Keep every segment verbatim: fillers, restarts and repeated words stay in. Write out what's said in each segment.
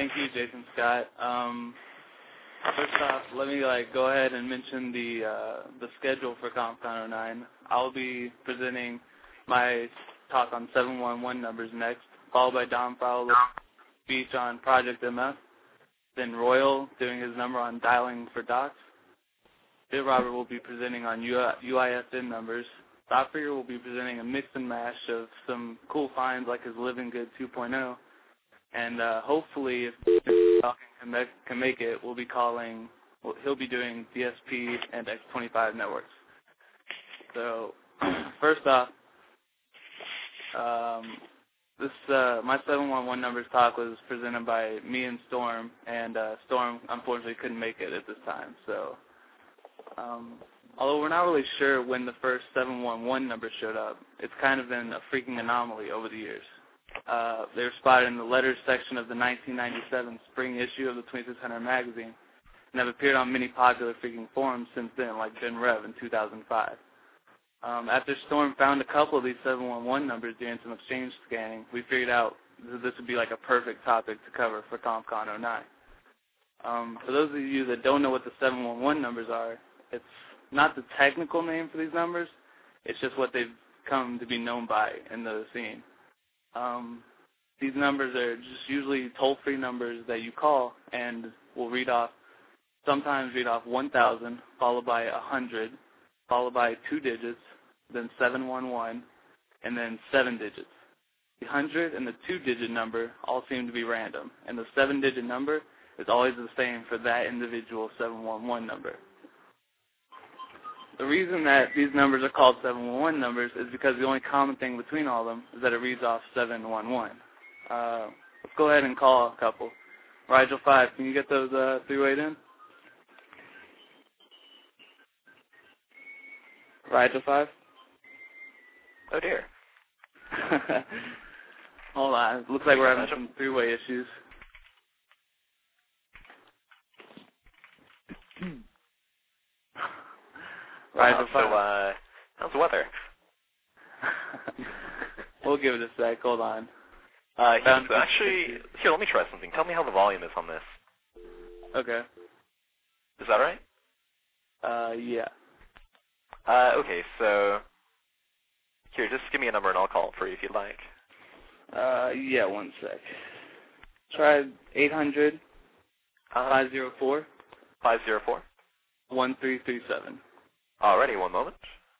thank you, Jason Scott. Um, first off, let me like go ahead and mention the uh, the schedule for CompCon oh nine. I'll be presenting my talk on seven one one numbers next, followed by Don Fowler's speech on Project M F, then Royal doing his number on dialing for docs. Bill Robert will be presenting on U I S N numbers. Stopfigure will be presenting a mix and mash of some cool finds like his Living Good two point oh. And uh, hopefully, if Falcon can make, can make it, we'll be calling, well, he'll be doing D S P and X twenty-five networks. So, first off, um, this uh, my seven one one numbers talk was presented by me and Storm, and uh, Storm unfortunately couldn't make it at this time. So, um, although we're not really sure when the first seven one one number showed up, it's kind of been a freaking anomaly over the years. Uh, they were spotted in the letters section of the nineteen ninety-seven spring issue of the twenty-six hundred magazine, and have appeared on many popular freaking forums since then, like GenRev in two thousand five. Um, after Storm found a couple of these seven one one numbers during some exchange scanning, we figured out that this would be like a perfect topic to cover for CompCon oh nine. Um, for those of you that don't know what the seven one one numbers are, it's not the technical name for these numbers, it's just what they've come to be known by in the scene. Um, these numbers are just usually toll-free numbers that you call and will read off, sometimes read off one thousand, followed by one hundred, followed by two digits, then seven one one, and then seven digits. The one hundred and the two-digit number all seem to be random, and the seven-digit number is always the same for that individual seven one one number. The reason that these numbers are called seven one one numbers is because the only common thing between all of them is that it reads off seven one one. Uh, let's go ahead and call a couple. Rigel five, can you get those uh, three-way in? Rigel five? Oh, dear. Hold on. It looks like we're having some three-way issues. Wow, so, uh, how's the weather? We'll give it a sec. Hold on. Uh, yes, actually, here, let me try something. Tell me how the volume is on this. Okay. Is that right? Uh, yeah. Uh, okay, so, here, just give me a number and I'll call it for you if you'd like. Uh, yeah, one sec. Try eight hundred, uh, five oh four, five oh four, one three three seven. Alrighty, one moment.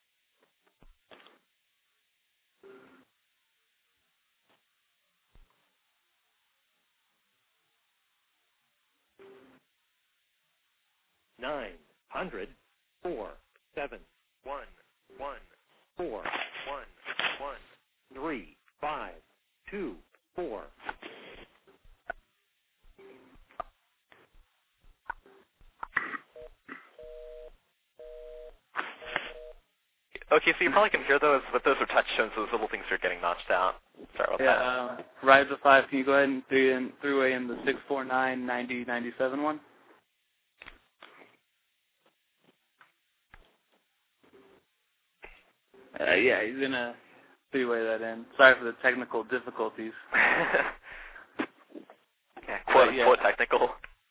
Nine hundred four seven one one four one one three five two four. Okay, so you probably can hear those, but those are touch tones, so those little things are getting notched out. Sorry about yeah, that. Yeah, uh, Rise of five, can you go ahead and three in, three-way in the six four nine, nine oh nine seven one? Uh, yeah, he's going to three-way that in. Sorry for the technical difficulties. yeah, quote, yeah. quote technical.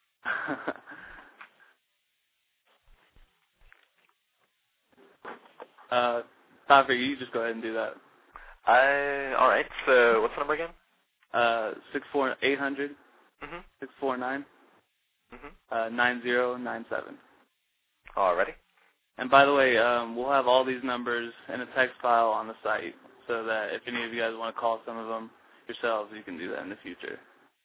uh, Topher, you just go ahead and do that. Uh, all right, so what's the number again? Uh, six four eight hundred, mm-hmm. six four nine, mm-hmm. uh, nine oh nine seven. Alrighty. And by the way, um, we'll have all these numbers in a text file on the site, so that if any of you guys want to call some of them yourselves, you can do that in the future.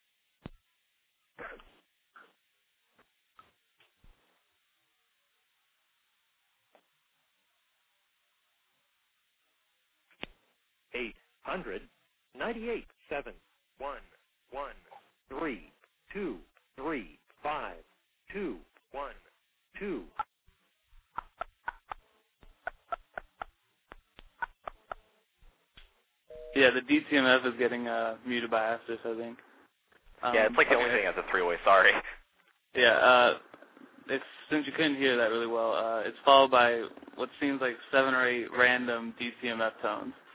Eight hundred ninety-eight seven one one three two three five two one two. Yeah, the D T M F is getting uh, muted by Asterisk, I think. Um, yeah, it's like the okay. only thing that's a three-way, sorry. Yeah, uh, it's, since you couldn't hear that really well, uh, it's followed by what seems like seven or eight random D T M F tones.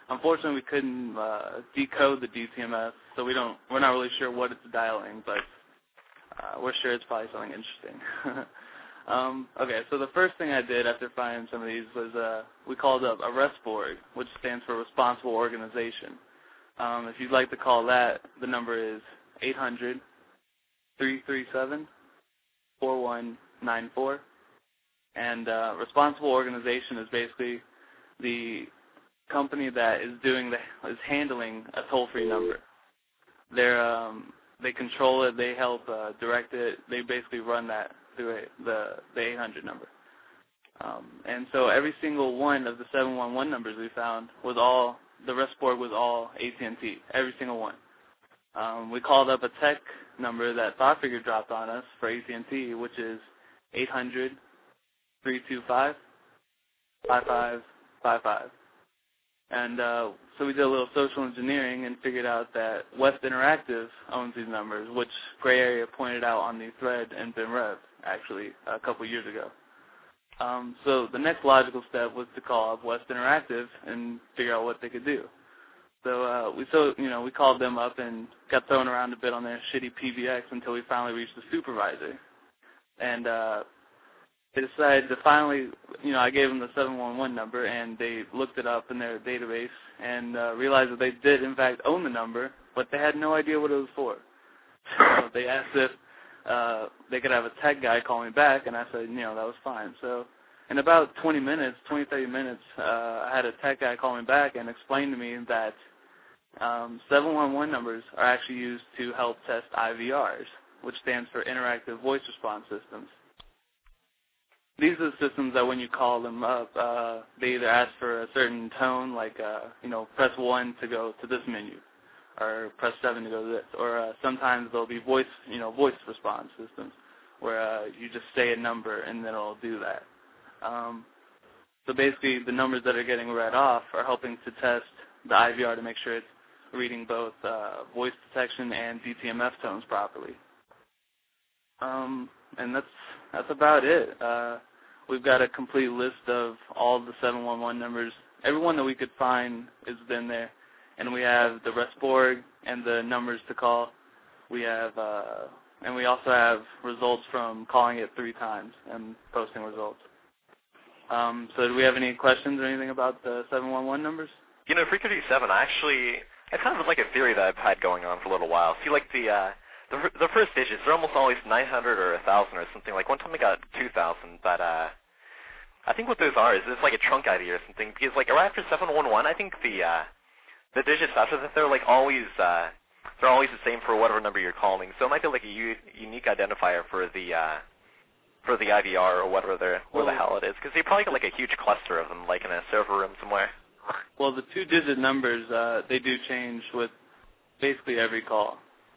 unfortunately, we couldn't uh, decode the D T M S, so we don't. We're not really sure what it's dialing, but uh, we're sure it's probably something interesting. um, okay, so the first thing I did after finding some of these was uh, we called up a RESPORG, which stands for Responsible Organization. Um, if you'd like to call that, the number is eight hundred, three three seven, four one nine four. And uh, Responsible Organization is basically the company that is doing the is handling a toll-free number. They're um, they control it. They help uh, direct it. They basically run that through a, the the eight hundred number. Um, and so every single one of the seven one one numbers we found was all the RESPORG was all A T and T. Every single one. Um, we called up a tech number that ThoughtFigure dropped on us for A T and T, which is eight hundred, three two five, five five five five. And uh, so we did a little social engineering and figured out that West Interactive owns these numbers, which Gray Area pointed out on the thread in BimRev, actually, a couple years ago. Um, so the next logical step was to call up West Interactive and figure out what they could do. So uh, we so you know we called them up and got thrown around a bit on their shitty P B X until we finally reached the supervisor, and uh, they decided to finally you know I gave them the seven one one number and they looked it up in their database and uh, realized that they did in fact own the number, but they had no idea what it was for. So they asked if uh, they could have a tech guy call me back, and I said you know that was fine. So in about twenty minutes, twenty, thirty minutes, uh, I had a tech guy call me back and explain to me that um, seven one one numbers are actually used to help test I V Rs, which stands for Interactive Voice Response Systems. These are the systems that when you call them up, uh, they either ask for a certain tone, like, uh, you know, press one to go to this menu, or press seven to go to this, or uh, sometimes there'll be voice, you know, voice response systems, where uh, you just say a number and then it'll do that. Um, so basically, the numbers that are getting read off are helping to test the I V R to make sure it's reading both uh, voice detection and D T M F tones properly. Um, and that's that's about it. Uh, we've got a complete list of all of the seven one one numbers. Everyone that we could find is in there, and we have the RESPORG and the numbers to call. We have, uh, and we also have results from calling it three times and posting results. Um, so do we have any questions or anything about the seven one one numbers? You know, for thirty-seven, I actually, it's kind of like a theory that I've had going on for a little while. See, like the uh, the, the first digits, they're almost always nine hundred or one thousand or something. Like one time I got two thousand, but uh, I think what those are is it's like a trunk I D or something. Because like right after seven one one, I think the uh, the digits after that, they're like always, uh, they're always the same for whatever number you're calling. So it might be like a u unique identifier for the uh, for the I V R or whatever the, where the hell it is, because they probably got like a huge cluster of them, like in a server room somewhere. Well, the two-digit numbers, uh, they do change with basically every call.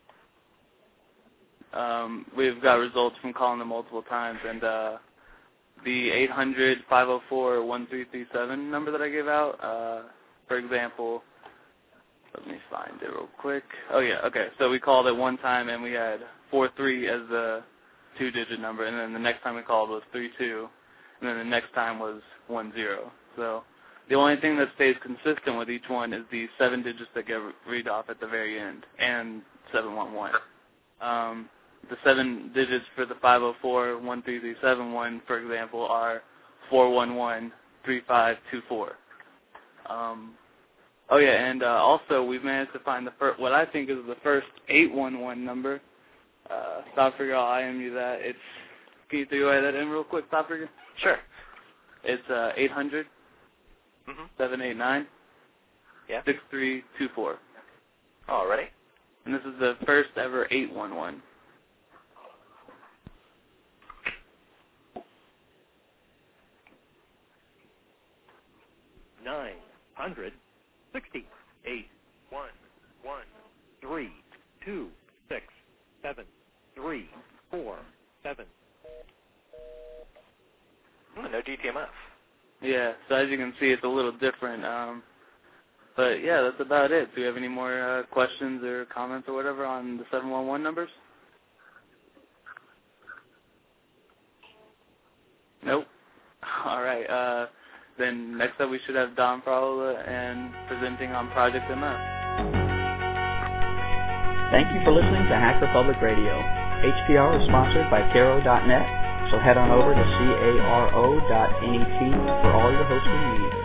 Um, we've got results from calling them multiple times, and uh, the eight hundred, five oh four, one three three seven number that I gave out, uh, for example, let me find it real quick. Oh, yeah, okay. So we called it one time, and we had four three as the two-digit number, and then the next time we called was three two, and then the next time was one zero. So the only thing that stays consistent with each one is the seven digits that get read off at the very end, and seven one one. Um, the seven digits for the five oh four, one three three seven one, for example, are four one one, three five two four. Um, oh, yeah, and uh, also we've managed to find the fir what I think is the first eight one one number. Uh, ThoughtFigure, I'll I M you that. It's, can you throw that in real quick, ThoughtFigure? Sure. It's uh, eight hundred, seven eight nine, six three two four. Oh, ready? And this is the first ever eight one one. Nine hundred sixty eight one one three two six seven three four seven. Oh, no D T M F. Yeah, so as you can see, it's a little different. Um, but yeah, that's about it. Do you have any more uh, questions or comments or whatever on the seven one one numbers? Nope. All right. Uh, then next up we should have Don Frolla and presenting on Project M F. Thank you for listening to Hacker Public Radio. H P R is sponsored by Caro dot net, so head on over to caro dot net for all your hosting needs.